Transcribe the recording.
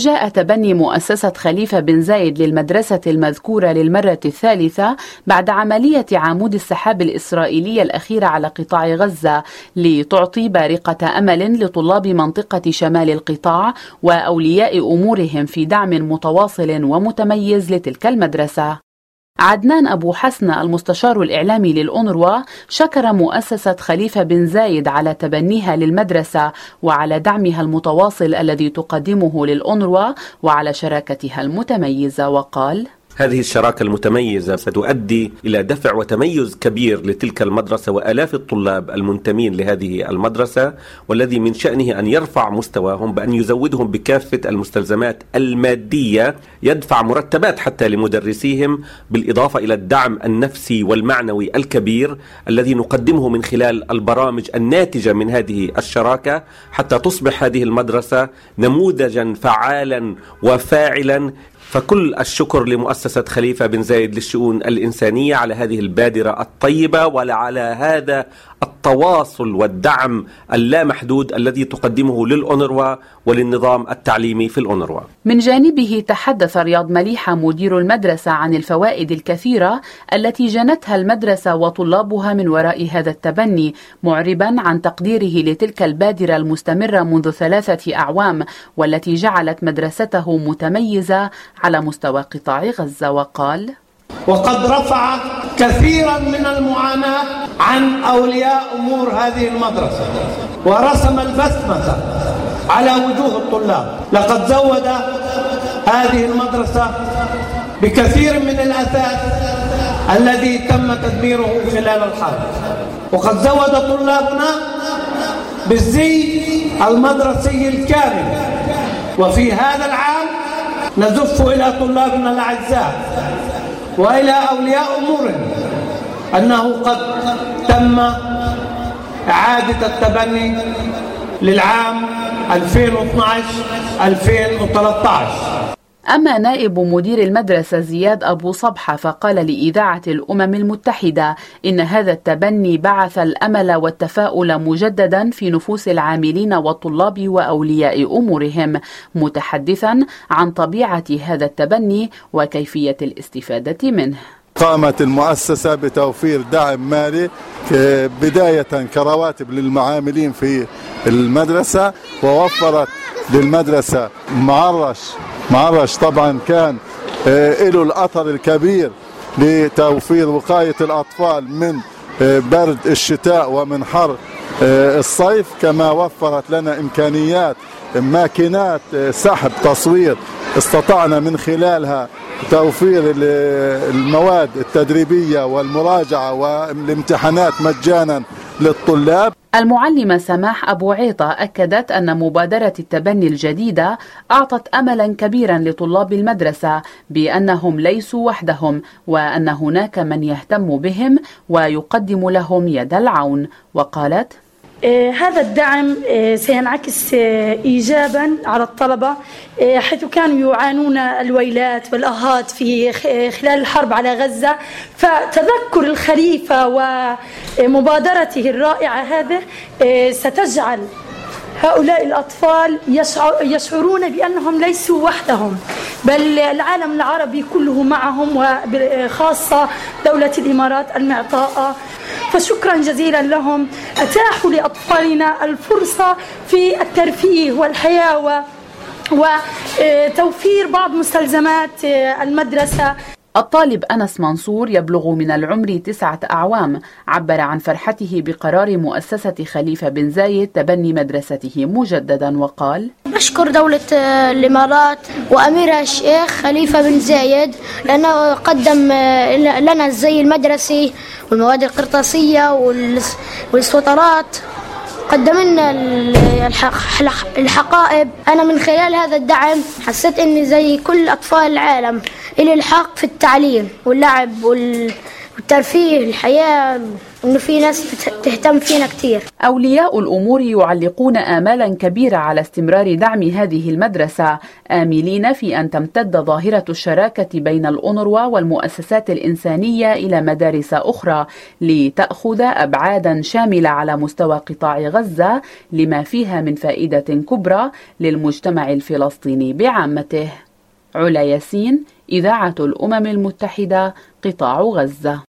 وجاء تبني مؤسسة خليفة بن زايد للمدرسة المذكورة للمرة الثالثة بعد عملية عمود السحاب الإسرائيلية الأخيرة على قطاع غزة لتعطي بارقة أمل لطلاب منطقة شمال القطاع وأولياء أمورهم في دعم متواصل ومتميز لتلك المدرسة. عدنان أبو حسن المستشار الإعلامي للأونروا شكر مؤسسة خليفة بن زايد على تبنيها للمدرسة وعلى دعمها المتواصل الذي تقدمه للأونروا وعلى شراكتها المتميزة، وقال: هذه الشراكة المتميزة ستؤدي إلى دفع وتميز كبير لتلك المدرسة وآلاف الطلاب المنتمين لهذه المدرسة، والذي من شأنه أن يرفع مستواهم بأن يزودهم بكافة المستلزمات المادية، يدفع مرتبات حتى لمدرسيهم، بالإضافة إلى الدعم النفسي والمعنوي الكبير الذي نقدمه من خلال البرامج الناتجة من هذه الشراكة، حتى تصبح هذه المدرسة نموذجا فعالا وفاعلا. فكل الشكر لمؤسسة خليفة بن زايد للشؤون الإنسانية على هذه البادرة الطيبة وعلى هذا التواصل والدعم اللامحدود الذي تقدمه للأونروا وللنظام التعليمي في الأونروا. من جانبه تحدث رياض مليحة مدير المدرسة عن الفوائد الكثيرة التي جنتها المدرسة وطلابها من وراء هذا التبني، معربا عن تقديره لتلك البادرة المستمرة منذ 3 أعوام والتي جعلت مدرسته متميزة على مستوى قطاع غزة، وقال: وقد رفع كثيرا من المعاناة عن أولياء أمور هذه المدرسة ورسم البسمة على وجوه الطلاب. لقد زود هذه المدرسة بكثير من الأثاث الذي تم تدميره خلال الحرب، وقد زود طلابنا بالزي المدرسي الكامل. وفي هذا العام نزف إلى طلابنا الأعزاء وإلى أولياء أمورنا أنه قد تم إعادة التبني للعام 2012-2013. أما نائب مدير المدرسة زياد أبو صبحة فقال لإذاعة الأمم المتحدة إن هذا التبني بعث الأمل والتفاؤل مجددا في نفوس العاملين والطلاب وأولياء أمورهم، متحدثا عن طبيعة هذا التبني وكيفية الاستفادة منه. قامت المؤسسة بتوفير دعم مالي بداية كرواتب للمعاملين في المدرسة، ووفرت للمدرسة معرش طبعا كان له الأثر الكبير لتوفير وقاية الأطفال من برد الشتاء ومن حر الصيف، كما وفرت لنا إمكانيات ماكينات سحب تصوير استطعنا من خلالها توفير المواد التدريبية والمراجعة والامتحانات مجانا للطلاب. المعلمة سماح أبو عيطة أكدت أن مبادرة التبني الجديدة أعطت أملا كبيرا لطلاب المدرسة بأنهم ليسوا وحدهم، وأن هناك من يهتم بهم ويقدم لهم يد العون، وقالت: هذا الدعم سينعكس إيجابا على الطلبة، حيث كانوا يعانون الويلات والآهات في خلال الحرب على غزة، فتذكر الخليفة ومبادرته الرائعة هذه ستجعل هؤلاء الأطفال يشعرون بأنهم ليسوا وحدهم، بل العالم العربي كله معهم، وخاصة دولة الإمارات المعطاءة. فشكرا جزيلا لهم، أتاحوا لأطفالنا الفرصة في الترفيه والحياة وتوفير بعض مستلزمات المدرسة. الطالب أنس منصور يبلغ من العمر 9 أعوام عبر عن فرحته بقرار مؤسسة خليفة بن زايد تبني مدرسته مجددا، وقال: أشكر دولة الإمارات وأميرها الشيخ خليفة بن زايد لأنه قدم لنا الزي المدرسي والمواد القرطاسية والسوطرات، قدم لنا الحقائب. أنا من خلال هذا الدعم حسيت أني زي كل أطفال العالم إلي الحق في التعليم واللعب والترفيه الحياة. إنه في ناس تهتم فينا كتير. أولياء الأمور يعلقون آمالا كبيرة على استمرار دعم هذه المدرسة، آملين في أن تمتد ظاهرة الشراكة بين الأونروا والمؤسسات الإنسانية إلى مدارس أخرى لتأخذ أبعادا شاملة على مستوى قطاع غزة، لما فيها من فائدة كبرى للمجتمع الفلسطيني بعامته. علا ياسين، إذاعة الأمم المتحدة، قطاع غزة.